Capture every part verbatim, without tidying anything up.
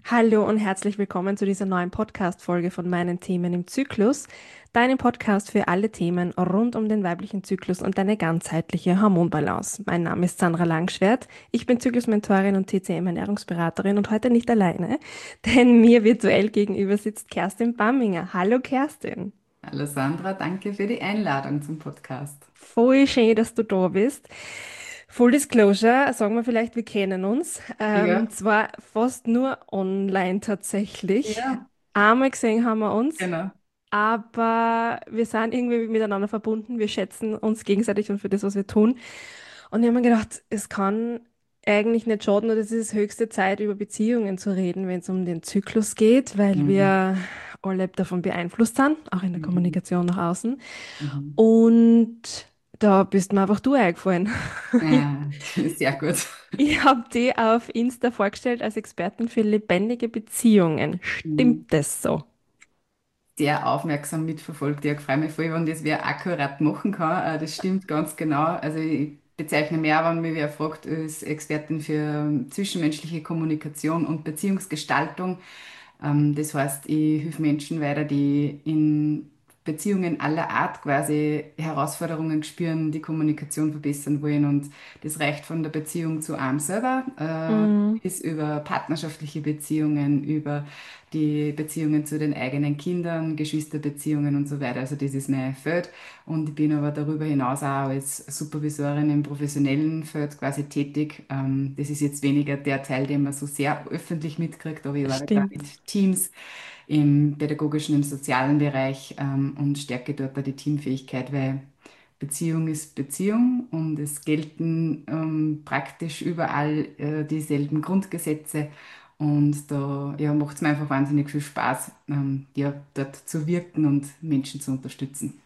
Hallo und herzlich willkommen zu dieser neuen Podcast-Folge von meinen Themen im Zyklus, deinem Podcast für alle Themen rund um den weiblichen Zyklus und deine ganzheitliche Hormonbalance. Mein Name ist Sandra Langschwert, ich bin Zyklusmentorin und T C M-Ernährungsberaterin und heute nicht alleine, denn mir virtuell gegenüber sitzt Kerstin Bamminger. Hallo Kerstin. Hallo Sandra, danke für die Einladung zum Podcast. Voll schön, dass du da bist. Full Disclosure, sagen wir vielleicht, wir kennen uns. Ähm, Ja, zwar fast nur online tatsächlich. ja, Einmal gesehen haben wir uns, genau. aber wir sind irgendwie miteinander verbunden. Wir schätzen uns gegenseitig und für das, was wir tun. Und ich habe mir gedacht, es kann eigentlich nicht schaden, oder es ist höchste Zeit, über Beziehungen zu reden, wenn es um den Zyklus geht, weil Mhm. wir alle davon beeinflusst sind, auch in der Mhm. Kommunikation nach außen. Mhm. Und da bist mir einfach du eingefallen. Ja, sehr gut. Ich habe die auf Insta vorgestellt als Expertin für lebendige Beziehungen. Mhm. Stimmt das so? Sehr aufmerksam mitverfolgt. Ja, ich freue mich voll, wenn das wer akkurat machen kann. Äh, Das stimmt ganz genau. Also ich bezeichne mich auch, wenn mich wer fragt, als Expertin für ähm, zwischenmenschliche Kommunikation und Beziehungsgestaltung. Ähm, das heißt, ich helfe Menschen weiter, die in Beziehungen aller Art quasi Herausforderungen spüren, die Kommunikation verbessern wollen. Und das reicht von der Beziehung zu einem selber, äh, Mhm. bis über partnerschaftliche Beziehungen, über die Beziehungen zu den eigenen Kindern, Geschwisterbeziehungen und so weiter. Also das ist mein Feld. Und ich bin aber darüber hinaus auch als Supervisorin im professionellen Feld quasi tätig. Ähm, das ist jetzt weniger der Teil, den man so sehr öffentlich mitkriegt, aber ich arbeite auch Stimmt. mit Teams im pädagogischen, im sozialen Bereich ähm, und stärke dort auch die Teamfähigkeit, weil Beziehung ist Beziehung und es gelten ähm, praktisch überall äh, dieselben Grundgesetze. Und da ja, macht es mir einfach wahnsinnig viel Spaß, ähm, ja, dort zu wirken und Menschen zu unterstützen.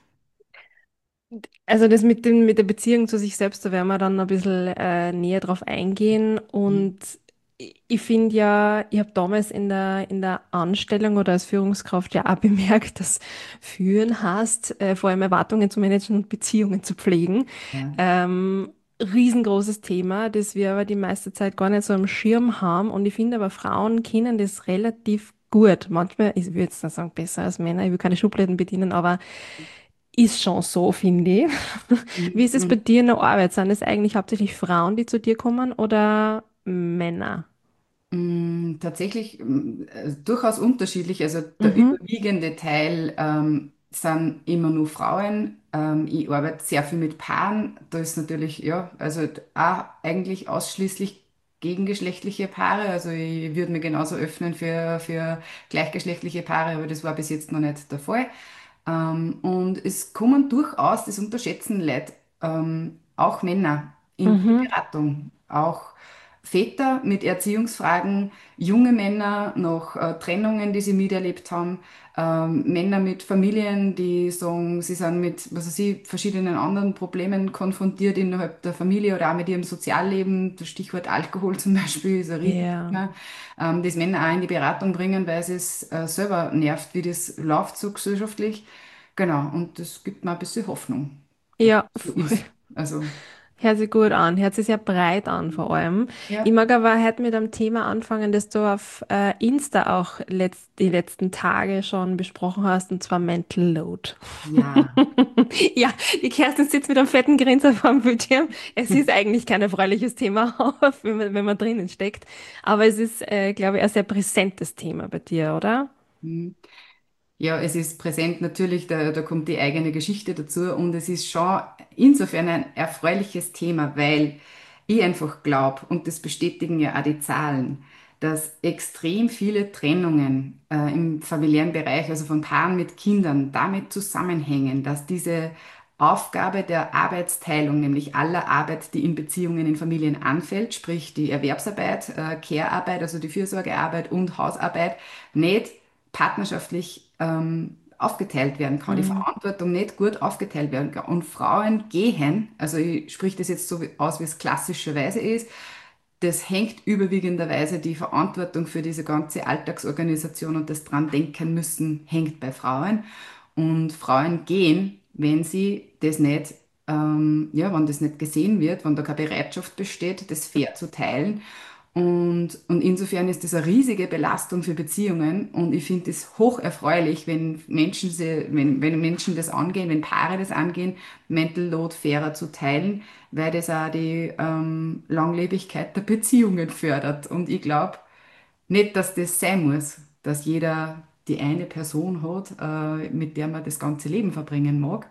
Also das mit dem, mit der Beziehung zu sich selbst, da werden wir dann ein bisschen äh, näher drauf eingehen. Und ich ich finde ja, ich habe damals in der, in der Anstellung oder als Führungskraft ja auch bemerkt, dass Führen heißt, äh, vor allem Erwartungen zu managen und Beziehungen zu pflegen. Ja. Ähm, Riesengroßes Thema, das wir aber die meiste Zeit gar nicht so am Schirm haben. Und ich finde aber, Frauen kennen das relativ gut. Manchmal, ich würde jetzt nicht sagen besser als Männer, ich will keine Schubladen bedienen, aber ist schon so, finde ich. Wie ist es bei Mhm. dir in der Arbeit? Sind es eigentlich hauptsächlich Frauen, die zu dir kommen oder Männer? Mm, Tatsächlich mm, äh, durchaus unterschiedlich. Also der Mhm. überwiegende Teil ähm, sind immer nur Frauen. Ähm, ich arbeite sehr viel mit Paaren. Da ist natürlich, ja, also auch eigentlich ausschließlich gegengeschlechtliche Paare. Also ich würde mir genauso öffnen für, für gleichgeschlechtliche Paare, aber das war bis jetzt noch nicht der Fall. Ähm, und es kommen durchaus, das unterschätzen Leute, ähm, auch Männer in die Mhm. Beratung, auch Väter mit Erziehungsfragen, junge Männer nach äh, Trennungen, die sie miterlebt haben, ähm, Männer mit Familien, die sagen, sie sind mit, was weiß ich, verschiedenen anderen Problemen konfrontiert innerhalb der Familie oder auch mit ihrem Sozialleben. Das Stichwort Alkohol zum Beispiel ist ein Ja. Riesenthema, ähm, das Männer auch in die Beratung bringen, weil es es äh, selber nervt, wie das läuft so gesellschaftlich. Genau, und das gibt mir ein bisschen Hoffnung, dass Ja, es so voll. ist. Also, Hört sich gut an, hört sich sehr breit an vor allem. Ich ja. mag aber heute mit einem Thema anfangen, das du auf äh, Insta auch letzt, die letzten Tage schon besprochen hast, und zwar Mental Load. Ja. Ja, die Kerstin sitzt mit einem fetten Grinser vor dem Bildschirm. Es ist eigentlich kein erfreuliches Thema, wenn man, wenn man drinnen steckt. Aber es ist, äh, glaube ich, ein sehr präsentes Thema bei dir, oder? Mhm. Ja, es ist präsent natürlich, da, da kommt die eigene Geschichte dazu und es ist schon insofern ein erfreuliches Thema, weil ich einfach glaube, und das bestätigen ja auch die Zahlen, dass extrem viele Trennungen äh, im familiären Bereich, also von Paaren mit Kindern, damit zusammenhängen, dass diese Aufgabe der Arbeitsteilung, nämlich aller Arbeit, die in Beziehungen in Familien anfällt, sprich die Erwerbsarbeit, äh, Care-Arbeit, also die Fürsorgearbeit und Hausarbeit, nicht partnerschaftlich ähm, aufgeteilt werden kann, die Mhm. Verantwortung nicht gut aufgeteilt werden kann. Und Frauen gehen, also ich spreche das jetzt so aus, wie es klassischerweise ist, das hängt überwiegenderweise die Verantwortung für diese ganze Alltagsorganisation und das dran denken müssen, hängt bei Frauen. Und Frauen gehen, wenn sie das nicht, ähm, ja, wenn das nicht gesehen wird, wenn da keine Bereitschaft besteht, das fair zu teilen. Und, und insofern ist das eine riesige Belastung für Beziehungen. Und ich finde es hoch erfreulich, wenn Menschen, sie, wenn, wenn Menschen das angehen, wenn Paare das angehen, Mental Load fairer zu teilen, weil das auch die ähm, Langlebigkeit der Beziehungen fördert. Und ich glaube nicht, dass das sein muss, dass jeder die eine Person hat, äh, mit der man das ganze Leben verbringen mag.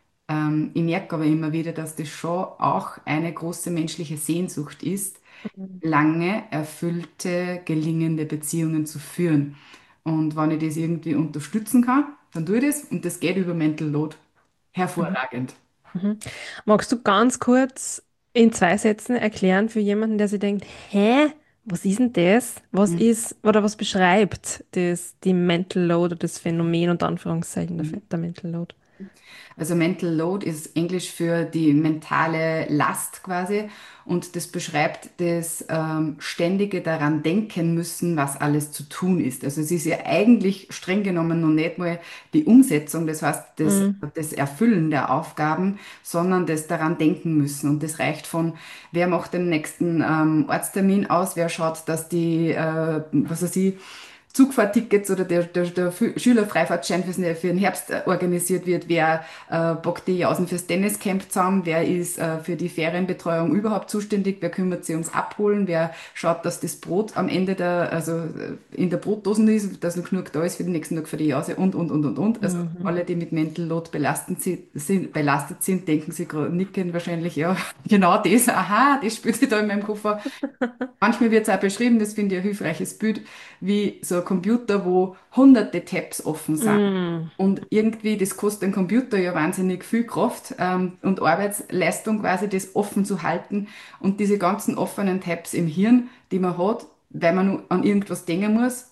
Ähm, ich merke aber immer wieder, dass das schon auch eine große menschliche Sehnsucht ist, Mhm. lange erfüllte, gelingende Beziehungen zu führen. Und wenn ich das irgendwie unterstützen kann, dann tue ich das und das geht über Mental Load. Mhm. Hervorragend. Mhm. Magst du ganz kurz in zwei Sätzen erklären für jemanden, der sich denkt, hä, was ist denn das? Was Mhm. ist oder was beschreibt das, die Mental Load oder das Phänomen unter Anführungszeichen der, der Mental Load? Also Mental Load ist Englisch für die mentale Last quasi und das beschreibt das ähm, ständige daran denken müssen, was alles zu tun ist. Also es ist ja eigentlich streng genommen noch nicht mal die Umsetzung, das heißt das, Mhm. das Erfüllen der Aufgaben, sondern das daran denken müssen. Und das reicht von, wer macht den nächsten ähm, Arzttermin aus, wer schaut, dass die, äh, was weiß ich, Zugfahrtickets oder der, der, der Schülerfreifahrtschein fürs, für den Herbst äh, organisiert wird, wer äh, bockt die Jausen fürs Tenniscamp zusammen, wer ist äh, für die Ferienbetreuung überhaupt zuständig, wer kümmert sich ums Abholen, wer schaut, dass das Brot am Ende der, also äh, in der Brotdosen ist, dass noch genug da ist für den nächsten Tag für die Jause und, und, und, und, und. Also Mhm. alle, die mit Mental Load belastet sind, belastet sind, denken sich gerade, nicken wahrscheinlich, ja, genau das, aha, das spielt sich da in meinem Koffer. Manchmal wird es auch beschrieben, das finde ich ein hilfreiches Bild, wie so ein Computer, wo hunderte Tabs offen sind. Mhm. Und irgendwie, das kostet den Computer ja wahnsinnig viel Kraft ähm, und Arbeitsleistung quasi, das offen zu halten. Und diese ganzen offenen Tabs im Hirn, die man hat, weil man nur an irgendwas denken muss,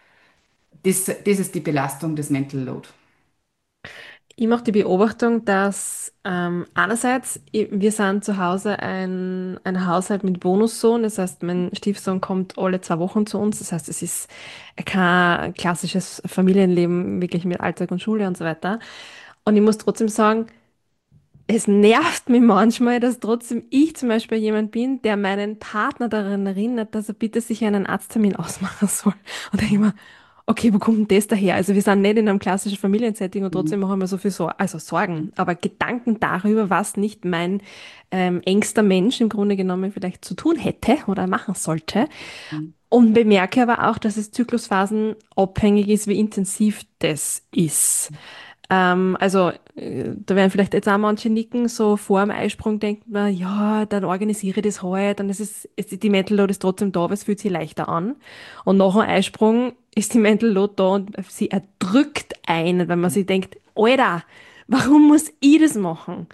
das, das ist die Belastung des Mental Load. Ich mache die Beobachtung, dass ähm, einerseits, i- wir sind zu Hause ein, ein Haushalt mit Bonussohn, das heißt, mein Stiefsohn kommt alle zwei Wochen zu uns, das heißt, es ist kein klassisches Familienleben, wirklich mit Alltag und Schule und so weiter. Und ich muss trotzdem sagen, es nervt mich manchmal, dass trotzdem ich zum Beispiel jemand bin, der meinen Partner daran erinnert, dass er bitte sich einen Arzttermin ausmachen soll. Und denke ich mir, okay, wo kommt denn das daher? Also wir sind nicht in einem klassischen Familiensetting und Mhm. trotzdem machen wir so viel Sor also Sorgen. Aber Gedanken darüber, was nicht mein ähm, engster Mensch im Grunde genommen vielleicht zu tun hätte oder machen sollte. Mhm. Und bemerke aber auch, dass es Zyklusphasen abhängig ist, wie intensiv das ist. Ähm, also, äh, da werden vielleicht jetzt auch manche nicken, so vor dem Eisprung denkt man, ja, dann organisiere ich das halt, dann ist es, ist die Mental Load ist trotzdem da, aber es fühlt sich leichter an. Und nach dem Eisprung ist die Mental Load da und sie erdrückt einen, weil man sich denkt, Alter, warum muss ich das machen?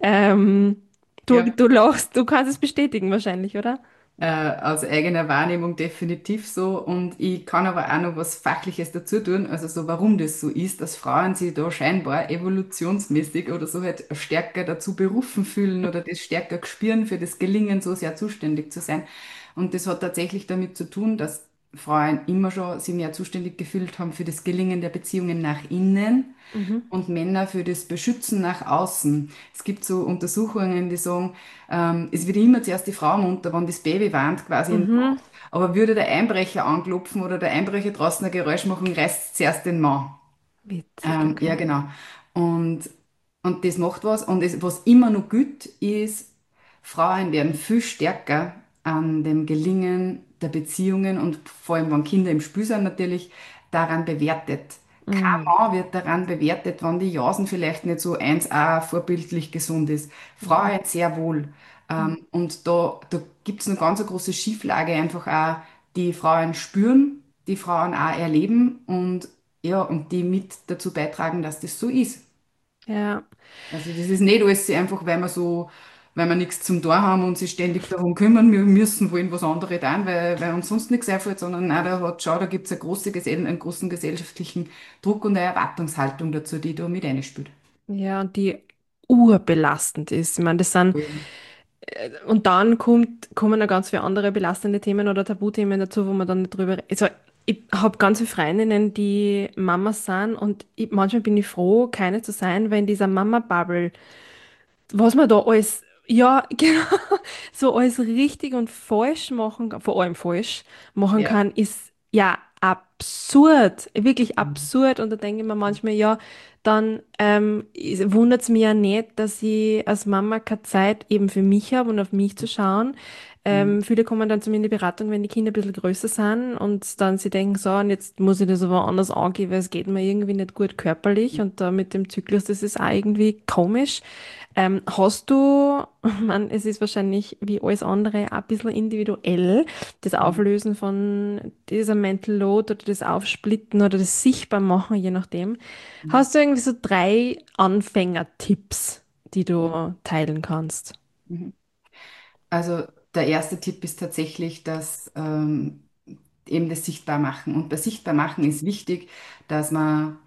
Ähm, du, Ja. du lachst, du kannst es bestätigen wahrscheinlich, oder? Äh, aus eigener Wahrnehmung definitiv so. Und ich kann aber auch noch was Fachliches dazu tun, also so warum das so ist, dass Frauen sich da scheinbar evolutionsmäßig oder so halt stärker dazu berufen fühlen oder das stärker spüren, für das Gelingen so sehr zuständig zu sein. Und das hat tatsächlich damit zu tun, dass Frauen immer schon sich mehr zuständig gefühlt haben für das Gelingen der Beziehungen nach innen Mhm. und Männer für das Beschützen nach außen. Es gibt so Untersuchungen, die sagen, ähm, es wird immer zuerst die Frau munter, wenn das Baby weint, quasi in der Mhm. Nacht. Aber würde der Einbrecher anklopfen oder der Einbrecher draußen ein Geräusch machen, reißt zuerst den Mann. Witzig, Ähm, ja, okay. genau. Und, und das macht was. Und es, was immer noch gut ist, Frauen werden viel stärker an dem Gelingen der Beziehungen und vor allem, wenn Kinder im Spiel sind, natürlich daran bewertet. Kein Mhm. Mann wird daran bewertet, wenn die Jausen vielleicht nicht so eins a vorbildlich gesund ist. Mhm. Frauen sehr wohl. Mhm. Ähm, und da, da gibt es eine ganz eine große Schieflage, einfach auch, die Frauen spüren, die Frauen auch erleben und ja, und die mit dazu beitragen, dass das so ist. Ja. Also das ist nicht alles einfach, weil wir so, weil wir nichts zum Tor haben und sich ständig darum kümmern, wir müssen wollen was andere tun, weil, weil uns sonst nichts einfällt, sondern nein, da hat, schau, da gibt es eine große Gesell einen großen gesellschaftlichen Druck und eine Erwartungshaltung dazu, die da mit einspielt. Ja, und die urbelastend ist. Ich meine, das sind, und dann kommt, kommen noch ganz viele andere belastende Themen oder Tabuthemen dazu, wo man dann nicht drüber, also ich habe ganz viele Freundinnen, die Mamas sind und ich, manchmal bin ich froh, keine zu sein, weil in dieser Mama-Bubble, was man da alles Ja, genau. So alles richtig und falsch machen, vor allem falsch machen Ja. kann, ist ja absurd, wirklich Mhm. absurd. Und da denke ich mir manchmal, ja, dann ähm, wundert es mich ja nicht, dass ich als Mama keine Zeit eben für mich habe und auf mich zu schauen. Mhm. Ähm, viele kommen dann zu mir in die Beratung, wenn die Kinder ein bisschen größer sind und dann sie denken, so, und jetzt muss ich das aber anders angehen, weil es geht mir irgendwie nicht gut körperlich und da mit dem Zyklus, das ist auch irgendwie komisch. Ähm, hast du, man, es ist wahrscheinlich wie alles andere auch ein bisschen individuell, das Mhm. Auflösen von dieser Mental Load oder das Aufsplitten oder das Sichtbarmachen, je nachdem. Mhm. Hast du irgendwie so drei Anfängertipps, die Mhm. du teilen kannst? Mhm. Also der erste Tipp ist tatsächlich, dass ähm, eben das Sichtbarmachen. Und bei Sichtbarmachen ist wichtig, dass man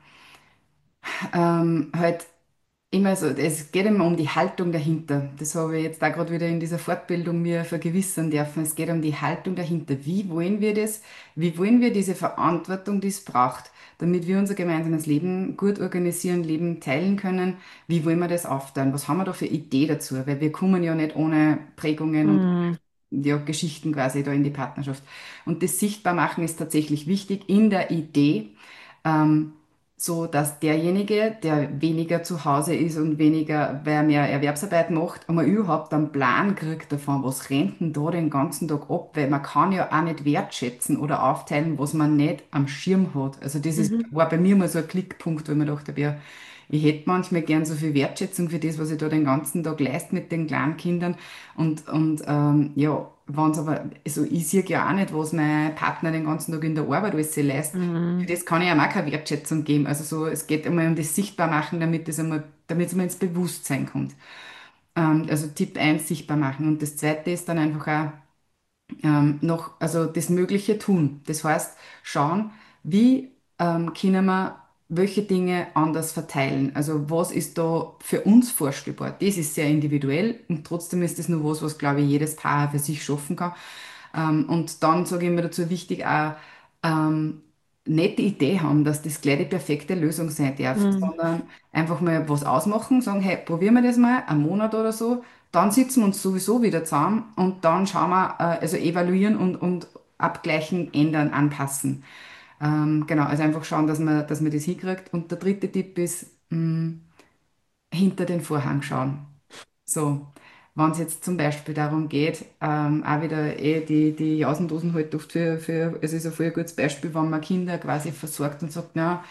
ähm, halt immer so, es geht immer um die Haltung dahinter. Das habe ich jetzt da gerade wieder in dieser Fortbildung mir vergewissern dürfen. Es geht um die Haltung dahinter. Wie wollen wir das? Wie wollen wir diese Verantwortung, die es braucht, damit wir unser gemeinsames Leben gut organisieren, Leben teilen können? Wie wollen wir das aufteilen? Was haben wir da für Idee dazu? Weil wir kommen ja nicht ohne Prägungen und Mm, ja, Geschichten quasi da in die Partnerschaft. Und das Sichtbarmachen ist tatsächlich wichtig in der Idee, ähm, so dass derjenige, der weniger zu Hause ist und weniger, weil er mehr Erwerbsarbeit macht, einmal überhaupt einen Plan kriegt davon, was rennt denn da den ganzen Tag ab, weil man kann ja auch nicht wertschätzen oder aufteilen, was man nicht am Schirm hat. Also das ist, mhm, war bei mir mal so ein Klickpunkt, wo ich mir gedacht habe, ja, ich hätte manchmal gern so viel Wertschätzung für das, was ich da den ganzen Tag leiste mit den kleinen Kindern. Und, und ähm, ja, wenn es aber, also ich sehe ja auch nicht, was mein Partner den ganzen Tag in der Arbeit alles leistet. Für mm, das kann ich ihm auch keine Wertschätzung geben. Also so, es geht einmal um das Sichtbarmachen, damit es einmal, damit es einmal ins Bewusstsein kommt. Ähm, also Tipp eins sichtbar machen. Und das zweite ist dann einfach auch, ähm, noch, also das Mögliche tun. Das heißt, schauen, wie ähm, können wir welche Dinge anders verteilen. Also was ist da für uns vorstellbar? Das ist sehr individuell und trotzdem ist das nur was, was, glaube ich, jedes Paar für sich schaffen kann. Ähm, und dann sage ich mir dazu wichtig auch, ähm, nicht die Idee haben, dass das gleich die perfekte Lösung sein darf, mm, sondern einfach mal was ausmachen, sagen, hey, probieren wir das mal, einen Monat oder so, dann sitzen wir uns sowieso wieder zusammen und dann schauen wir, äh, also evaluieren und, und abgleichen, ändern, anpassen. Ähm, genau, also einfach schauen, dass man, dass man das hinkriegt. Und der dritte Tipp ist, mh, hinter den Vorhang schauen. So, wenn es jetzt zum Beispiel darum geht, ähm, auch wieder eh die, die Jausendosen halt oft für, für, es ist ein voll gutes Beispiel, wenn man Kinder quasi versorgt und sagt, na,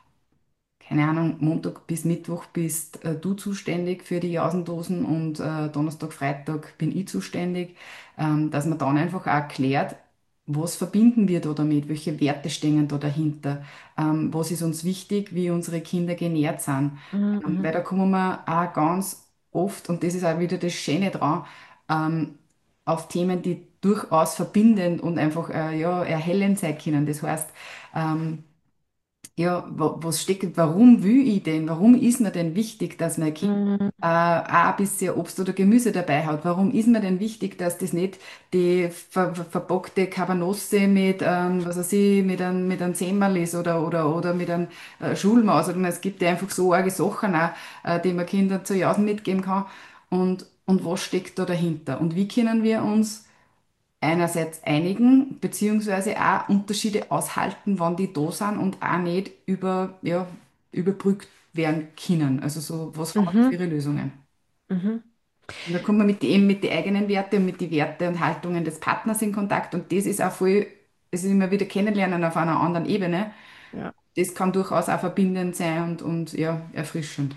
keine Ahnung, Montag bis Mittwoch bist äh, du zuständig für die Jausendosen und äh, Donnerstag, Freitag bin ich zuständig, ähm, dass man dann einfach auch klärt, was verbinden wir da damit, welche Werte stehen da dahinter, ähm, was ist uns wichtig, wie unsere Kinder genährt sind. mm, Ähm, mhm, weil da kommen wir auch ganz oft, und das ist auch wieder das Schöne dran, ähm, auf Themen, die durchaus verbindend und einfach äh, ja, erhellend sein können. Das heißt, ähm, ja, wa- was steckt, warum will ich denn? Warum ist mir denn wichtig, dass mein Kind mm, äh, auch ein bisschen Obst oder Gemüse dabei hat? Warum ist mir denn wichtig, dass das nicht die ver ver verpackte Cabanossi mit, ähm, was weiß ich, mit einem, mit einem Semmerl ist oder, oder, oder mit einem äh, Schulmaus? Oder es gibt ja einfach so arge Sachen auch, äh, die man Kindern zu Jausen mitgeben kann. Und, und was steckt da dahinter? Und wie können wir uns einerseits einigen, beziehungsweise auch Unterschiede aushalten, wann die da sind und auch nicht über, ja, überbrückt werden können. Also so, was haben wir da für mhm, ihre Lösungen? mhm. Und da kommt man mit, die- eben mit den eigenen Werten und mit den Werte und Haltungen des Partners in Kontakt und das ist auch voll, es ist immer wieder kennenlernen auf einer anderen Ebene. Ja. Das kann durchaus auch verbindend sein und, und ja, erfrischend.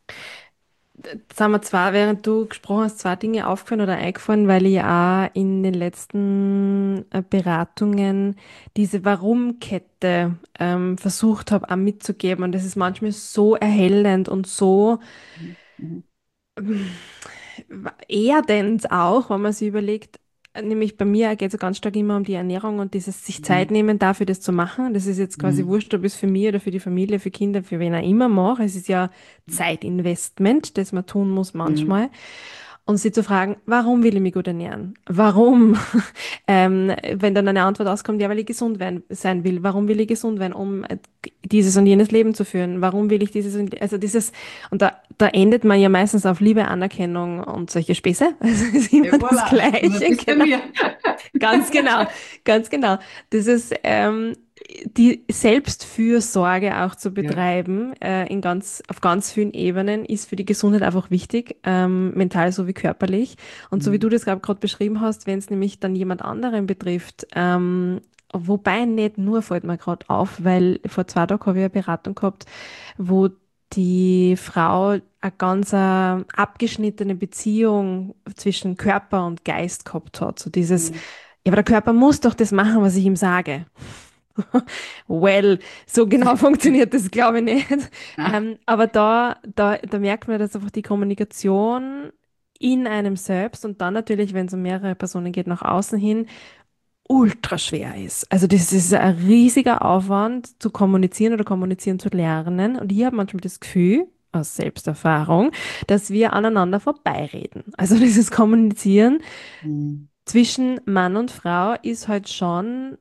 Jetzt haben wir zwar, während du gesprochen hast, zwei Dinge aufgefallen oder eingefallen, weil ich auch in den letzten äh, Beratungen diese Warum-Kette ähm, versucht habe, auch mitzugeben. Und das ist manchmal so erhellend und so Mhm. Mhm. erdend auch, wenn man sich überlegt, nämlich bei mir geht es ganz stark immer um die Ernährung und dieses sich Zeit nehmen dafür, das zu machen. Das ist jetzt quasi Mhm. wurscht, ob ich es für mich oder für die Familie, für Kinder, für wen auch immer mache. Es ist ja Zeitinvestment, das man tun muss Mhm. manchmal. Und sie zu fragen, warum will ich mich gut ernähren? Warum? Ähm, wenn dann eine Antwort auskommt, ja, weil ich gesund werden, sein will. Warum will ich gesund werden? Um äh, dieses und jenes Leben zu führen. Warum will ich dieses und, also dieses, und da, da endet man ja meistens auf Liebe, Anerkennung und solche Späße. Also es ist Ja, immer das voilà, das Gleiche, ist bei genau. mir. Ganz genau, ganz genau. Das ist ähm, die Selbstfürsorge auch zu Ja. betreiben, äh, in ganz, auf ganz vielen Ebenen, ist für die Gesundheit einfach wichtig, ähm, mental sowie körperlich. Und so wie Mhm. du das gerade beschrieben hast, wenn es nämlich dann jemand anderen betrifft, ähm, wobei nicht nur, fällt mir gerade auf, weil vor zwei Tagen habe ich eine Beratung gehabt, wo die Frau eine ganz äh, abgeschnittene Beziehung zwischen Körper und Geist gehabt hat. So dieses, Mhm. ja, aber der Körper muss doch das machen, was ich ihm sage. Well, so genau funktioniert das, glaube ich nicht. Na, Ähm, aber da, da, da merkt man, dass einfach die Kommunikation in einem selbst und dann natürlich, wenn es um mehrere Personen geht, nach außen hin, ultra schwer ist. Also das ist ein riesiger Aufwand zu kommunizieren oder kommunizieren zu lernen. Und ich habe manchmal das Gefühl, aus Selbsterfahrung, dass wir aneinander vorbeireden. Also dieses Kommunizieren mhm. zwischen Mann und Frau ist halt schon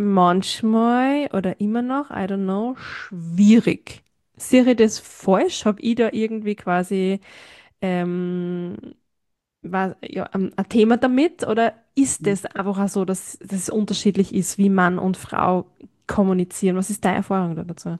manchmal oder immer noch, I don't know, schwierig. Sehe ich das falsch? Habe ich da irgendwie quasi ähm, war, ja, ein ein Thema damit? Oder ist es einfach auch so, dass, dass es unterschiedlich ist, wie Mann und Frau kommunizieren? Was ist deine Erfahrung da dazu?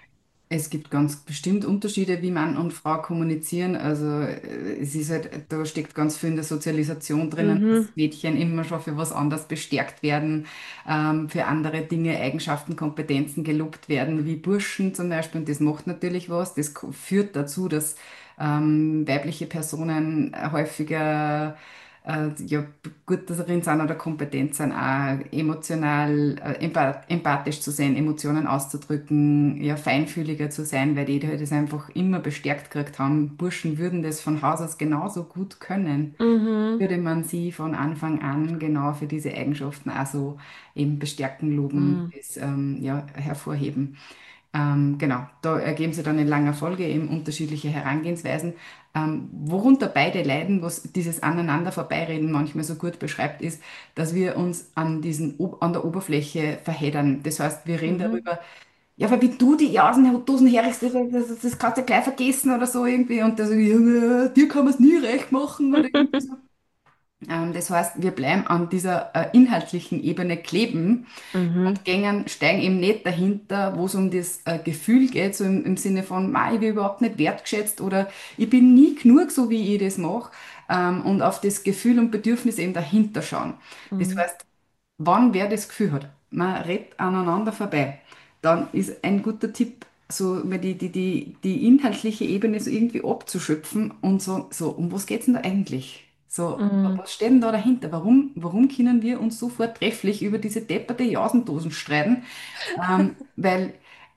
Es gibt ganz bestimmt Unterschiede, wie Mann und Frau kommunizieren. Also äh, es ist halt, da steckt ganz viel in der Sozialisation drinnen, Mhm, dass Mädchen immer schon für was anderes bestärkt werden, ähm, für andere Dinge, Eigenschaften, Kompetenzen gelobt werden, wie Burschen zum Beispiel. Und das macht natürlich was. Das ko- führt dazu, dass ähm, weibliche Personen häufiger äh, ja, gut darin sind oder kompetent sind, auch emotional, äh, empath empathisch zu sein, Emotionen auszudrücken, ja, feinfühliger zu sein, weil die halt das einfach immer bestärkt gekriegt haben. Burschen würden das von Haus aus genauso gut können. mhm, Würde man sie von Anfang an genau für diese Eigenschaften also eben bestärken, loben, mhm, das, ähm, ja, hervorheben. Ähm, genau, da ergeben sich dann in langer Folge eben unterschiedliche Herangehensweisen. Ähm, worunter beide leiden, was dieses Aneinander vorbeireden manchmal so gut beschreibt, ist, dass wir uns an diesen, Ob- an der Oberfläche verheddern. Das heißt, wir reden mhm, darüber, ja, aber wie du die Jausendosen herrichst, das, das, das kannst du ja gleich vergessen oder so irgendwie. Und das, ja, dir kann man es nie recht machen oder irgendwie so. Ähm, das heißt, wir bleiben an dieser äh, inhaltlichen Ebene kleben mhm, und gängen, steigen eben nicht dahinter, wo es um das äh, Gefühl geht, so im, im Sinne von, "Ma, ich bin überhaupt nicht wertgeschätzt" oder "ich bin nie genug, so wie ich das mache", ähm, und auf das Gefühl und Bedürfnis eben dahinter schauen. Das mhm, heißt, wann wer das Gefühl hat, man redet aneinander vorbei, dann ist ein guter Tipp, so mal die, die, die, die inhaltliche Ebene so irgendwie abzuschöpfen und so, so, um was geht's denn da eigentlich? So, mhm. was steht denn da dahinter? Warum, warum können wir uns so vortrefflich über diese depperte Jausendosen streiten? Ähm, weil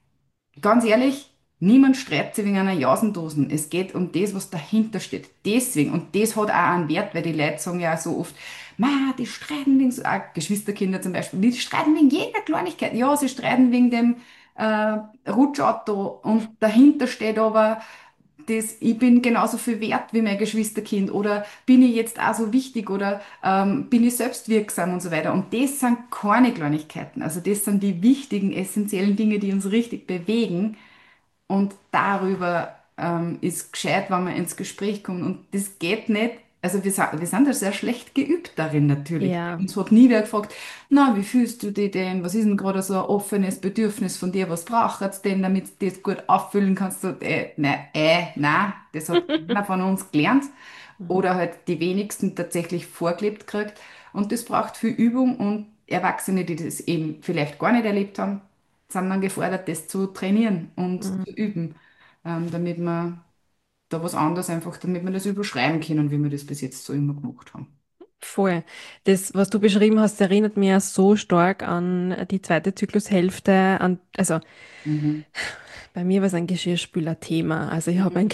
Ganz ehrlich, niemand streitet sich wegen einer Jausendosen. Es geht um das, was dahinter steht. Deswegen, und das hat auch einen Wert, weil die Leute sagen ja so oft, Ma, die streiten wegen, so, auch Geschwisterkinder zum Beispiel, die streiten wegen jeder Kleinigkeit. Ja, sie streiten wegen dem äh, Rutschauto und dahinter steht aber, das, ich bin genauso viel wert wie mein Geschwisterkind oder bin ich jetzt auch so wichtig oder ähm, bin ich selbstwirksam und so weiter. Und das sind keine Kleinigkeiten. Also das sind die wichtigen, essentiellen Dinge, die uns richtig bewegen. Und darüber ähm, ist gescheit, wenn man ins Gespräch kommt. Und das geht nicht. Also wir, sind- wir sind da sehr schlecht geübt darin natürlich. Ja. Uns hat nie wer gefragt, na, wie fühlst du dich denn? Was ist denn gerade so ein offenes Bedürfnis von dir? Was braucht es denn, damit du das gut auffüllen kannst? Du, äh, nein, äh, nein, das hat keiner von uns gelernt Mhm. oder halt die wenigsten tatsächlich vorgelebt kriegt. Und das braucht viel Übung und Erwachsene, die das eben vielleicht gar nicht erlebt haben, sind dann gefordert, das zu trainieren und Mhm. zu üben, ähm, damit wir da was anderes einfach, damit wir das überschreiben können, wie wir das bis jetzt so immer gemacht haben. Voll. Das, was du beschrieben hast, erinnert mich ja so stark an die zweite Zyklushälfte. An, also Mhm. bei mir war es ein Geschirrspüler-Thema. Also ich habe Mhm. einen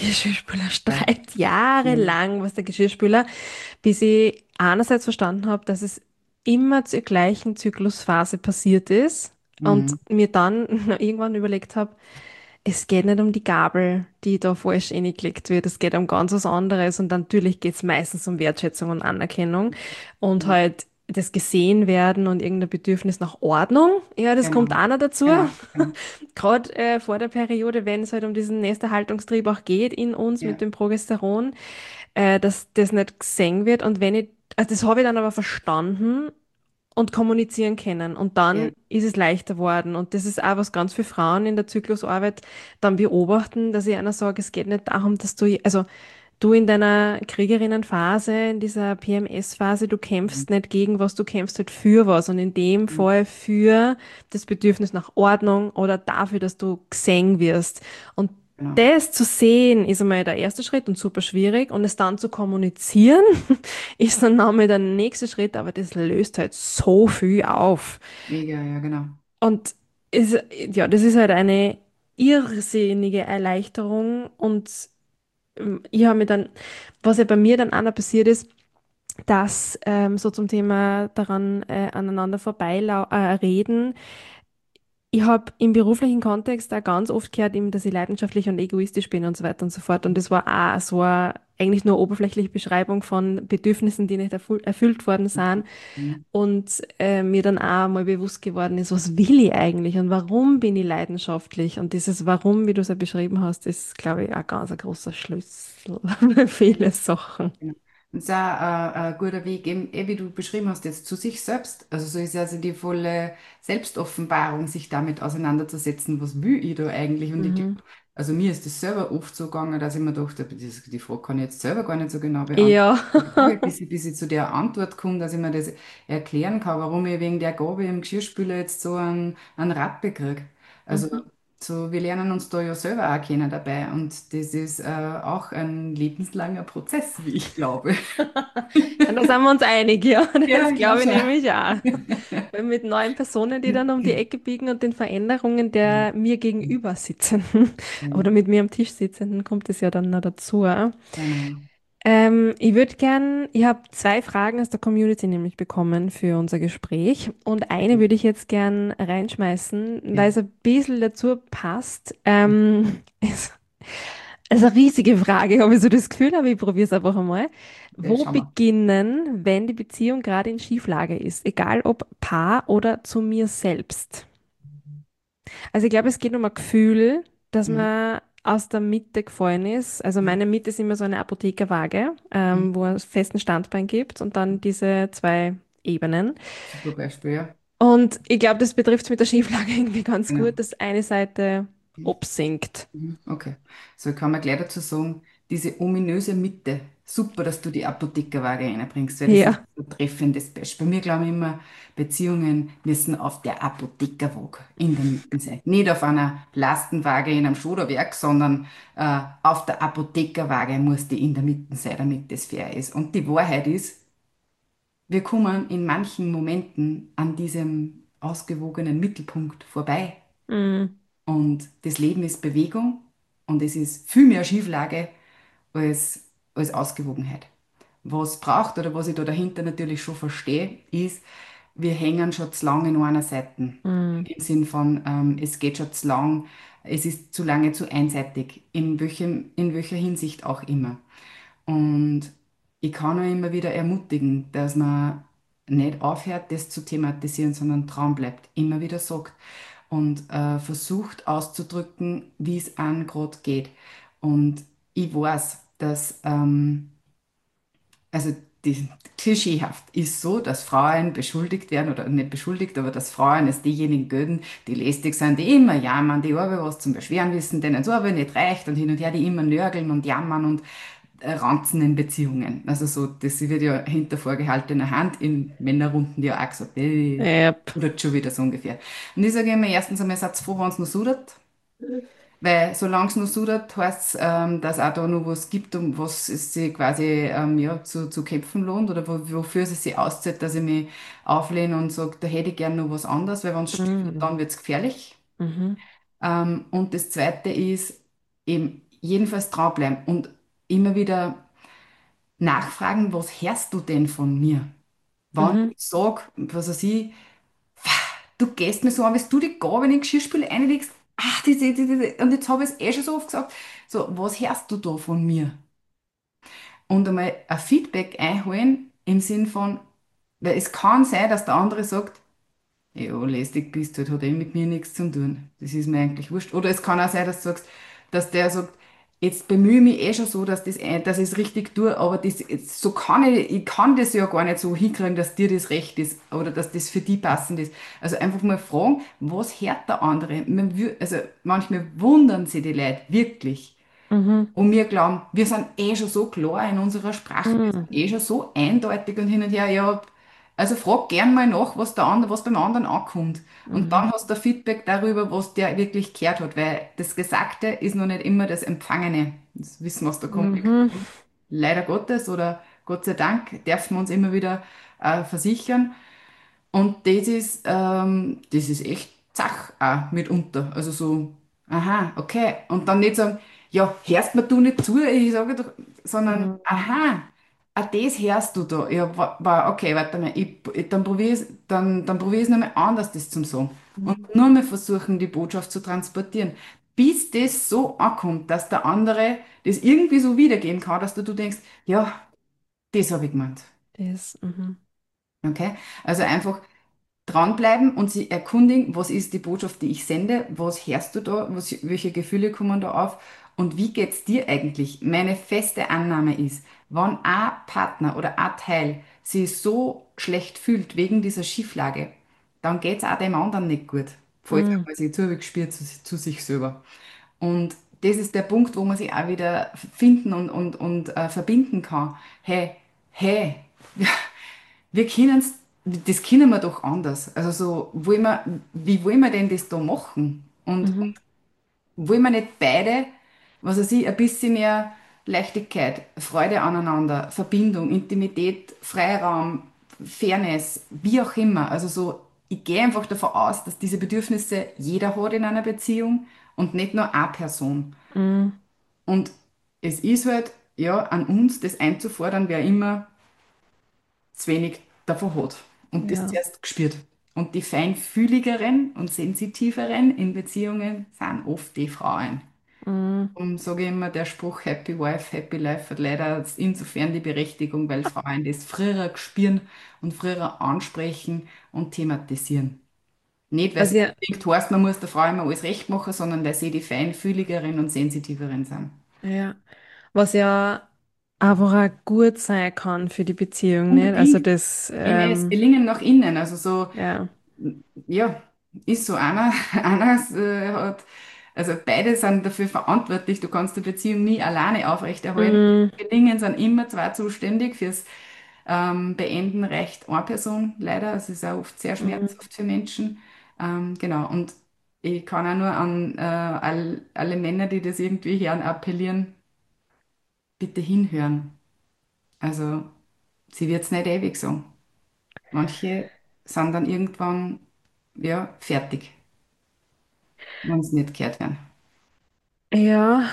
Ja. Geschirrspülerstreit Mhm. jahrelang, was der Geschirrspüler, bis ich einerseits verstanden habe, dass es immer zur gleichen Zyklusphase passiert ist und Mhm. mir dann irgendwann überlegt habe, es geht nicht um die Gabel, die da falsch reingelegt wird. Es geht um ganz was anderes. Und natürlich geht es meistens um Wertschätzung und Anerkennung und Ja, halt das gesehen werden und irgendein Bedürfnis nach Ordnung. Ja, das kommt genau, auch noch dazu. genau, genau. Gerade äh, vor der Periode, wenn es halt um diesen Nesterhaltungstrieb auch geht in uns mit Ja, dem Progesteron, äh, dass das nicht gesehen wird. Und wenn ich, also das habe ich dann aber verstanden und kommunizieren können. Und ja. dann ist es leichter geworden. Und das ist auch, was ganz viele Frauen in der Zyklusarbeit dann beobachten, dass ich einer sage, es geht nicht darum, dass du, also du in deiner Kriegerinnenphase, in dieser P M S-Phase, du Mhm. kämpfst nicht gegen was, du kämpfst halt für was. Und in dem Mhm. Fall für das Bedürfnis nach Ordnung oder dafür, dass du gesehen wirst. Und Genau. das zu sehen, ist einmal der erste Schritt und super schwierig. Und es dann zu kommunizieren, ist dann nochmal der nächste Schritt, aber das löst halt so viel auf. Mega, ja, genau. Und ist, ja, das ist halt eine irrsinnige Erleichterung. Und ähm, ich habe mir dann, was ja bei mir dann auch noch passiert ist, dass ähm, so zum Thema daran äh, aneinander vorbeireden, äh, reden, ich habe im beruflichen Kontext auch ganz oft gehört, eben, dass ich leidenschaftlich und egoistisch bin und so weiter und so fort. Und das war auch so eine, eigentlich nur eine oberflächliche Beschreibung von Bedürfnissen, die nicht erfü- erfüllt worden sind. Mhm. Und äh, mir dann auch mal bewusst geworden ist, was will ich eigentlich und warum bin ich leidenschaftlich? Und dieses Warum, wie du es ja beschrieben hast, ist, glaube ich, auch ganz ein großer Schlüssel für viele Sachen. Genau. Und es ist auch ein, ein guter Weg, eben, eh, wie du beschrieben hast, jetzt zu sich selbst. Also so ist also die volle Selbstoffenbarung, sich damit auseinanderzusetzen, was will ich da eigentlich? Und ich glaube, Mhm. also mir ist das selber oft so gegangen, dass ich mir dachte, das, die Frage kann ich jetzt selber gar nicht so genau beantworten. Ja. Ich brauche, bis ich, bis ich zu der Antwort komme, dass ich mir das erklären kann, warum ich wegen der Gabe im Geschirrspüler jetzt so einen, einen Rappe kriege. Also Mhm. so, wir lernen uns da ja selber auch kennen dabei und das ist äh, auch ein lebenslanger Prozess, wie ich glaube. Ja, da sind wir uns einig, ja. Ja, Das ich glaube glaube ich schon. nämlich auch. Weil mit neuen Personen, die dann um die Ecke biegen und den Veränderungen der mir gegenüber sitzenden oder mit mir am Tisch sitzenden, kommt es ja dann noch dazu. Genau. Ähm, ich würde gern, ich habe zwei Fragen aus der Community nämlich bekommen für unser Gespräch und eine würde ich jetzt gern reinschmeißen, weil Ja. es ein bisschen dazu passt. Ähm, es ist eine riesige Frage, habe ich so das Gefühl, aber ich probiere es einfach einmal. Okay, Wo schauen wir. beginnen, wenn die Beziehung gerade in Schieflage ist, egal ob Paar oder zu mir selbst? Also ich glaube, es geht um ein Gefühl, dass Mhm. man aus der Mitte gefallen ist. Also Mhm. meine Mitte ist immer so eine Apothekerwaage, Mhm. ähm, wo es festen Standbein gibt und dann diese zwei Ebenen. Super Beispiel, ja. Und ich glaube, das betrifft es mit der Schieflage irgendwie ganz Genau. gut, dass eine Seite Mhm. absinkt. Mhm. Okay. So, ich kann man gleich dazu sagen, diese ominöse Mitte. Super, dass du die Apothekerwaage reinbringst, weil das ist Ja. ein treffendes Beispiel. Bei mir glauben immer, Beziehungen müssen auf der Apothekerwaage in der Mitte sein. Nicht auf einer Lastenwaage in einem Schoderwerk, sondern äh, auf der Apothekerwaage muss die in der Mitte sein, damit das fair ist. Und die Wahrheit ist, wir kommen in manchen Momenten an diesem ausgewogenen Mittelpunkt vorbei. Mm, Und das Leben ist Bewegung und es ist viel mehr Schieflage als, als Ausgewogenheit. Was braucht oder was ich da dahinter natürlich schon verstehe, ist, wir hängen schon zu lange in einer Seite. mm, Im Sinn von, ähm, es geht schon zu lang, es ist zu lange zu einseitig, in welchem, in welcher Hinsicht auch immer. Und ich kann nur immer wieder ermutigen, dass man nicht aufhört, das zu thematisieren, sondern dran bleibt, immer wieder sagt und äh, versucht auszudrücken, wie es einem gerade geht. Und ich weiß, dass, ähm, also die, klischeehaft ist so, dass Frauen beschuldigt werden, oder nicht beschuldigt, aber dass Frauen als diejenigen gelten, die lästig sind, die immer jammern, die aber was zum Beschweren wissen, denen so aber nicht reicht und hin und her, die immer nörgeln und jammern und äh, ranzen in Beziehungen. Also so, das wird ja hinter vorgehaltener Hand in Männerrunden ja auch gesagt, äh, yep. sudert schon wieder so ungefähr. Und ich sage immer, erstens einmal seid froh, wenn es noch sudert, weil solange es noch sudert, heißt es, ähm, dass auch da noch was gibt, um was es sich quasi ähm, ja, zu, zu kämpfen lohnt oder wo, wofür es sich auszahlt, dass ich mich auflehne und sage, da hätte ich gern noch was anderes, weil wenn es stiftet, Mm, dann wird es gefährlich. mhm, Ähm, und das Zweite ist eben jedenfalls dranbleiben und immer wieder nachfragen, was hörst du denn von mir? Wenn mhm, ich sage, was weiß ich, du gehst mir so an, wenn du die Gabel in den Geschirrspüler reinlegst, ach, diese, diese, diese. Und jetzt habe ich es eh schon so oft gesagt, so, was hörst du da von mir? Und einmal ein Feedback einholen im Sinn von, weil es kann sein, dass der andere sagt, ja, lästig bist du, halt, hat eh mit mir nichts zu tun. Das ist mir eigentlich wurscht. Oder es kann auch sein, dass du sagst, dass der sagt, jetzt bemühe ich mich eh schon so, dass, das, ein- dass ich es richtig tue, aber das, jetzt, so kann ich, ich kann das ja gar nicht so hinkriegen, dass dir das recht ist oder dass das für dich passend ist. Also einfach mal fragen, was hört der andere? Man, wür- also manchmal wundern sich die Leute wirklich. Mhm. Und wir glauben, wir sind eh schon so klar in unserer Sprache, wir Mhm. sind eh schon so eindeutig und hin und her. Ja, also frag gern mal nach, was der andere, was beim anderen ankommt. Und Mhm. dann hast du Feedback darüber, was der wirklich gehört hat, weil das Gesagte ist noch nicht immer das Empfangene. Das wissen wir aus der Mhm. Kommunikation. Leider Gottes oder Gott sei Dank dürfen wir uns immer wieder äh, versichern. Und das ist, ähm, das ist echt Zach auch mitunter. Also so, aha, okay. Und dann nicht sagen, ja, hörst mir du nicht zu, ich sage doch, sondern, Mhm. aha, ah, das hörst du da. Ja, wa, wa, okay, warte mal, ich, ich- dann probiere ich dann, dann probier es nochmal anders, das zum sagen. Und Mhm. nur mal versuchen, die Botschaft zu transportieren. Bis das so ankommt, dass der andere das irgendwie so wiedergeben kann, dass du, du denkst, ja, das habe ich gemeint. Das, mhm. Okay? Also einfach dranbleiben und sie erkundigen, was ist die Botschaft, die ich sende, was hörst du da, was, welche Gefühle kommen da auf und wie geht's dir eigentlich? Meine feste Annahme ist, wenn ein Partner oder ein Teil sich so schlecht fühlt wegen dieser Schieflage, dann geht's auch dem anderen nicht gut, falls er Mhm. mal sich zurückspürt zu, zu sich selber. Und das ist der Punkt, wo man sich auch wieder finden und, und, und äh, verbinden kann. Hey, hey, wir können's, das können wir doch anders. Also so, wollen wir, wie wollen wir denn das da machen? Und, Mhm. und wollen wir nicht beide, was weiß ich, ein bisschen mehr Leichtigkeit, Freude aneinander, Verbindung, Intimität, Freiraum, Fairness, wie auch immer. Also so, ich gehe einfach davon aus, dass diese Bedürfnisse jeder hat in einer Beziehung und nicht nur eine Person. Mhm. Und es ist halt, ja, an uns, das einzufordern, wer immer zu wenig davon hat und das Ja. zuerst gespürt. Und die feinfühligeren und sensitiveren in Beziehungen sind oft die Frauen. Mhm. Und sage ich immer, der Spruch Happy Wife, Happy Life hat leider insofern die Berechtigung, weil Frauen das früher spüren und früher ansprechen und thematisieren. Nicht, weil es Was ja, unbedingt heißt, man muss der Frau immer alles recht machen, sondern weil sie die feinfühligeren und sensitiveren sind. ja, was ja einfach auch gut sein kann für die Beziehung, nicht? Also Unbedingt. das, Ich meine, es ähm, gelingen nach innen. Also so, ja. ja, ist so. Einer, einer äh, hat, also beide sind dafür verantwortlich. Du kannst die Beziehung nie alleine aufrechterhalten. Mhm. Gelingen sind immer zwei zuständig. Fürs ähm, Beenden reicht eine Person leider. Es ist auch oft sehr Mhm. schmerzhaft für Menschen. Ähm, genau. Und ich kann auch nur an äh, all, alle Männer, die das irgendwie hören, appellieren, bitte hinhören. Also, sie wird es nicht ewig so. Manche sind dann irgendwann, ja, fertig, wenn sie nicht gehört werden. Ja,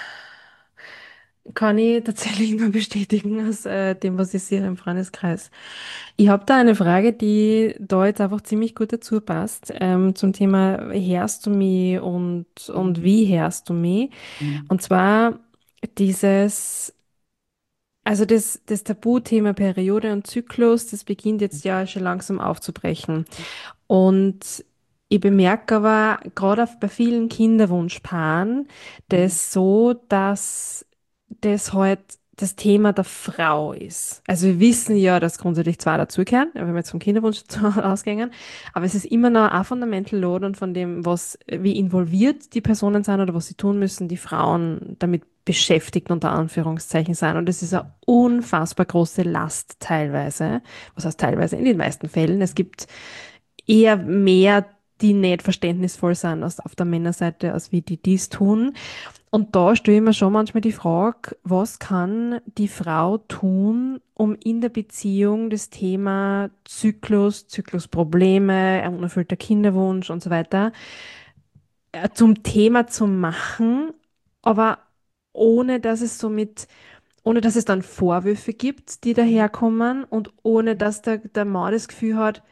kann ich tatsächlich nur bestätigen aus äh, dem, was ich sehe im Freundeskreis. Ich habe da eine Frage, die da jetzt einfach ziemlich gut dazu passt, ähm, zum Thema hörst du mich und, und Mhm. wie hörst du mich? Mhm. Und zwar dieses, also das, das Tabuthema Periode und Zyklus, das beginnt jetzt ja schon langsam aufzubrechen. Und ich bemerke aber gerade auf- bei vielen Kinderwunschpaaren Mhm. das so, dass das halt das Thema der Frau ist. Also wir wissen ja, dass grundsätzlich zwei dazugehören, wenn wir jetzt vom Kinderwunsch ausgehen, aber es ist immer noch ein Fundamental Load und von dem, was, wie involviert die Personen sind oder was sie tun müssen, die Frauen damit beschäftigt unter Anführungszeichen sein. Und es ist eine unfassbar große Last teilweise. Was heißt teilweise? In den meisten Fällen. Es gibt eher mehr, die nicht verständnisvoll sind als auf der Männerseite, als wie die dies tun. Und da stelle ich mir schon manchmal die Frage, was kann die Frau tun, um in der Beziehung das Thema Zyklus, Zyklusprobleme, unerfüllter Kinderwunsch und so weiter äh, zum Thema zu machen, aber ohne dass es so mit, ohne dass es dann Vorwürfe gibt, die daherkommen und ohne dass der, der Mann das Gefühl hat,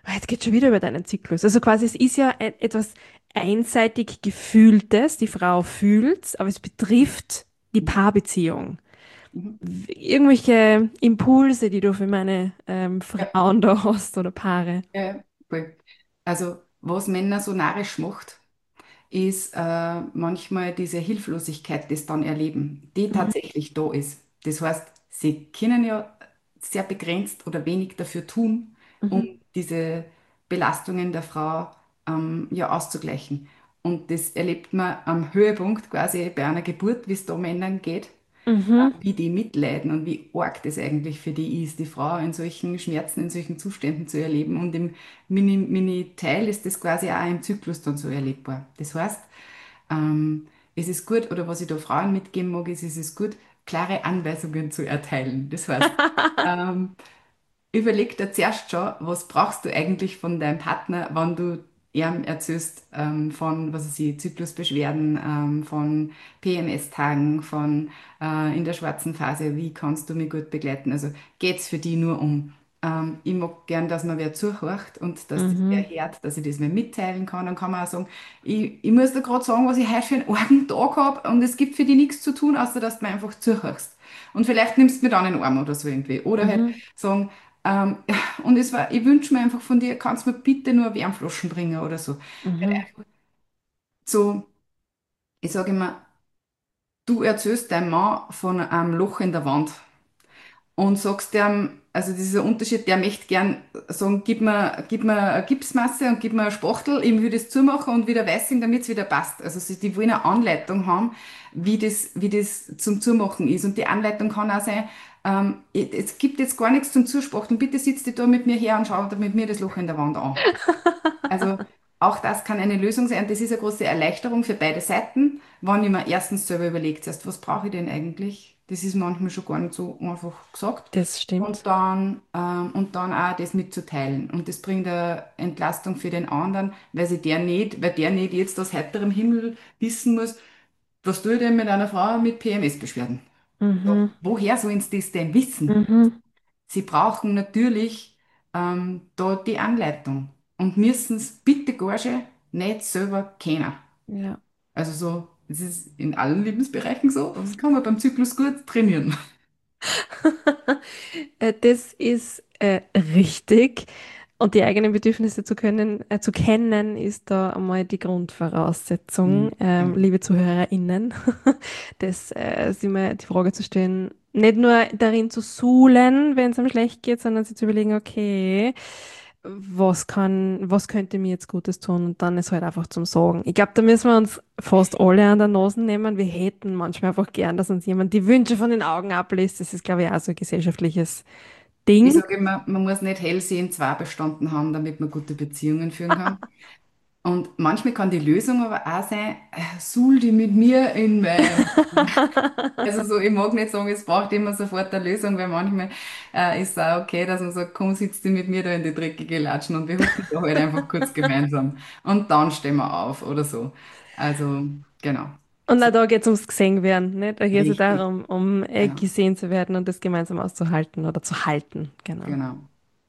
Ah, jetzt geht schon wieder über deinen Zyklus. Also quasi, es ist ja ein, etwas einseitig Gefühltes, die Frau fühlt's, aber es betrifft die Mhm. Paarbeziehung. Mhm. W- Irgendwelche Impulse, die du für meine ähm, Ja, Frauen da hast oder Paare. ja, ja, voll. Also, was Männer so narrisch macht, ist äh, manchmal diese Hilflosigkeit, die sie dann erleben, die Mhm. tatsächlich da ist. Das heißt, sie können ja sehr begrenzt oder wenig dafür tun, um Mhm. diese Belastungen der Frau ähm, ja auszugleichen. Und das erlebt man am Höhepunkt quasi bei einer Geburt, wie es da Männern geht, Mhm. wie die mitleiden und wie arg das eigentlich für die ist, die Frau in solchen Schmerzen, in solchen Zuständen zu erleben. Und im Mini, Mini-Teil ist das quasi auch im Zyklus dann so erlebbar. Das heißt, ähm, es ist gut, oder was ich da Frauen mitgeben mag, ist, es ist gut, klare Anweisungen zu erteilen. Das heißt, ähm, überleg dir zuerst schon, was brauchst du eigentlich von deinem Partner, wenn du ihm erzählst ähm, von, was weiß ich, Zyklusbeschwerden, ähm, von P M S-Tagen, von äh, in der schwarzen Phase, wie kannst du mich gut begleiten? Also geht's für die nur um, ähm, ich mag gern, dass mir wer zuhört und dass das Mhm. wer hört, dass ich das mir mitteilen kann. Dann kann man auch sagen, ich, ich muss dir gerade sagen, was ich heute für einen argen Tag habe und es gibt für die nichts zu tun, außer dass du mir einfach zuhörst. Und vielleicht nimmst du mir dann in den Arm oder so irgendwie. Oder halt Mhm. sagen, ähm, und es war, ich wünsche mir einfach von dir, kannst du mir bitte nur Wärmflaschen bringen oder so. Mhm. So, ich sage immer, du erzählst deinem Mann von einem Loch in der Wand und sagst dem, also dieser Unterschied, der möchte gern sagen, gib mir, gib mir eine Gipsmasse und gib mir eine Spachtel, ich will das zumachen und wieder weißing, damit es wieder passt. Also sie, die wollen eine Anleitung haben, wie das, wie das zum Zumachen ist. Und die Anleitung kann auch sein, ähm, es gibt jetzt gar nichts zum Zuspachteln, bitte sitzt dich da mit mir her und schau mit mir das Loch in der Wand an. Also auch das kann eine Lösung sein. Das ist eine große Erleichterung für beide Seiten, wenn ich mir erstens selber überlegt, erst, was brauche ich denn eigentlich? Das ist manchmal schon gar nicht so einfach gesagt. Das stimmt. Und dann, ähm, und dann auch das mitzuteilen. Und das bringt eine Entlastung für den anderen, weil sich der nicht, weil der nicht jetzt aus heiterem Himmel wissen muss, was tue ich denn mit einer Frau mit P M S-Beschwerden? Ja, Mhm. woher sollen sie das denn wissen? Mhm. Sie brauchen natürlich ähm, da die Anleitung und müssen es bitte Gorge nicht selber kennen. Ja. Also so, das ist in allen Lebensbereichen so, aber das kann man beim Zyklus gut trainieren. Äh, Das ist äh, richtig. Und die eigenen Bedürfnisse zu können, äh, zu kennen, ist da einmal die Grundvoraussetzung, Mhm, ähm, genau. liebe ZuhörerInnen, das, äh, sich mal die Frage zu stellen, nicht nur darin zu suhlen, wenn es einem schlecht geht, sondern sich zu überlegen, okay, was kann, was könnte mir jetzt Gutes tun? Und dann ist halt einfach zum Sagen. Ich glaube, da müssen wir uns fast alle an der Nase nehmen. Wir hätten manchmal einfach gern, dass uns jemand die Wünsche von den Augen abliest. Das ist, glaube ich, auch so ein gesellschaftliches Ich Ding. sage immer, man muss nicht Hellsehen zwei bestanden haben, damit man gute Beziehungen führen kann. Und manchmal kann die Lösung aber auch sein, äh, suhl die mit mir in mein. Also so, ich mag nicht sagen, es braucht immer sofort eine Lösung, weil manchmal äh, ist es auch okay, dass man sagt, komm, sitzt du mit mir da in die dreckige Latschen und wir hocken da halt einfach kurz gemeinsam. Und dann stehen wir auf oder so. Also, genau. Und So, auch da geht es ums Gesehen werden, nicht? Da geht es ja richtig. darum, um äh, Genau. gesehen zu werden und das gemeinsam auszuhalten oder zu halten. Genau. Genau.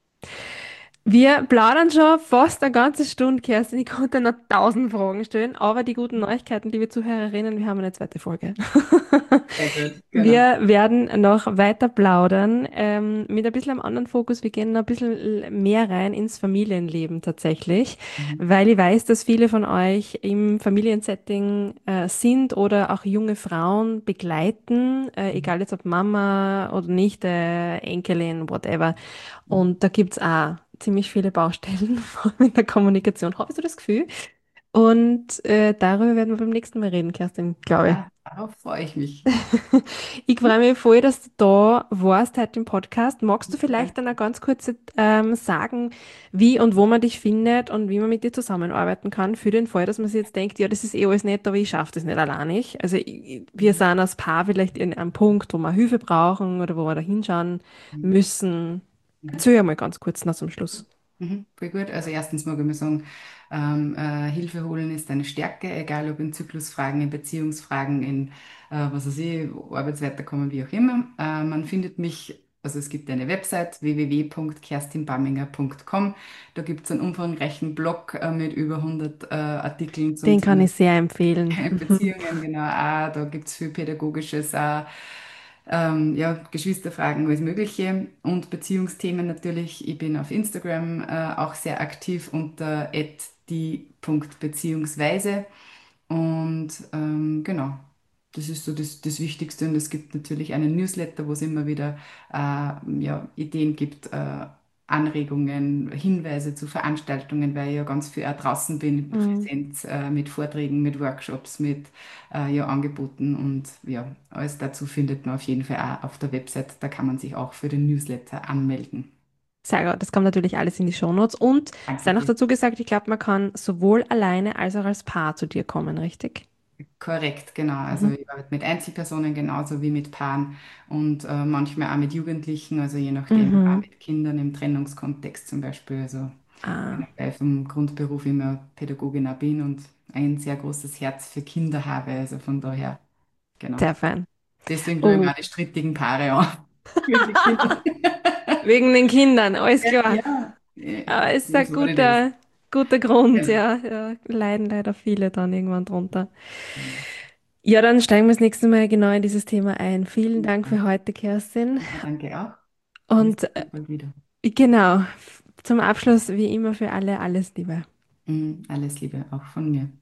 Wir plaudern schon fast eine ganze Stunde, Kerstin. Ich konnte noch tausend Fragen stellen, aber die guten Neuigkeiten, liebe Zuhörerinnen, wir haben eine zweite Folge. Sehr gut. Genau. Wir werden noch weiter plaudern, ähm, mit ein bisschen einem anderen Fokus. Wir gehen noch ein bisschen mehr rein ins Familienleben tatsächlich, Mhm. weil ich weiß, dass viele von euch im Familiensetting äh, sind oder auch junge Frauen begleiten, äh, Mhm. egal jetzt ob Mama oder nicht, äh, Enkelin, whatever. Mhm. Und da gibt's auch ziemlich viele Baustellen vor allem in der Kommunikation, habe ich so das Gefühl. Und äh, darüber werden wir beim nächsten Mal reden, Kerstin, glaube ich. Ja, darauf freue ich mich. Ich freue mich voll, dass du da warst heute im Podcast. Magst du vielleicht dann Danke. auch ganz kurz ähm, sagen, wie und wo man dich findet und wie man mit dir zusammenarbeiten kann, für den Fall, dass man sich jetzt denkt, ja, das ist eh alles nett, aber ich schaffe das nicht alleinig. Also ich, wir Mhm. sind als Paar vielleicht in einem Punkt, wo wir Hilfe brauchen oder wo wir da hinschauen Mhm. müssen. Mhm. Erzähl mal ganz kurz noch zum Schluss. Mhm, voll gut. Also erstens mag ich mal sagen, ähm, äh, Hilfe holen ist eine Stärke, egal ob in Zyklusfragen, in Beziehungsfragen, in äh, was weiß ich, Arbeitsweiterkommen, wie auch immer. Äh, man findet mich Also es gibt eine Website w w w punkt kerstin bamminger punkt com. Da gibt es einen umfangreichen Blog äh, mit über hundert äh, Artikeln zum Den kann Thema ich sehr empfehlen. Beziehungen, genau. Auch, da gibt es viel Pädagogisches, auch, ähm, ja, Geschwisterfragen, alles Mögliche und Beziehungsthemen natürlich. Ich bin auf Instagram äh, auch sehr aktiv unter die.beziehungsweise. Und ähm, genau, das ist so das, das Wichtigste. Und es gibt natürlich einen Newsletter, wo es immer wieder äh, ja, Ideen gibt, äh, Anregungen, Hinweise zu Veranstaltungen, weil ich ja ganz viel auch draußen bin, Mhm. präsent äh, mit Vorträgen, mit Workshops, mit äh, ja, Angeboten. Und ja, alles dazu findet man auf jeden Fall auch auf der Website. Da kann man sich auch für den Newsletter anmelden. Sehr gut, das kommt natürlich alles in die Shownotes. Und Danke sei noch dir. dazu gesagt, ich glaube, man kann sowohl alleine als auch als Paar zu dir kommen, richtig? Korrekt, genau. Also Mhm. ich arbeite mit Einzelpersonen genauso wie mit Paaren und äh, manchmal auch mit Jugendlichen, also je nachdem, auch Mhm. mit Kindern im Trennungskontext zum Beispiel. Also Ah, genau, weil ich vom Grundberuf immer Pädagogin auch bin und ein sehr großes Herz für Kinder habe. Also von daher, genau. sehr fein. Deswegen tue ich mir Oh, auch die strittigen Paare an. Für die Kinder. wegen den Kindern, alles Ja, klar. ja, äh, Aber es ist ein was war das? guter, guter Grund, Genau. ja. Ja. Leiden leider viele dann irgendwann drunter. Ja, dann steigen wir das nächste Mal genau in dieses Thema ein. Vielen Dank für heute, Kerstin. Ja, danke auch. Bis Und bald wieder. äh, genau, zum Abschluss wie immer für alle alles Liebe. Mhm, alles Liebe auch von mir.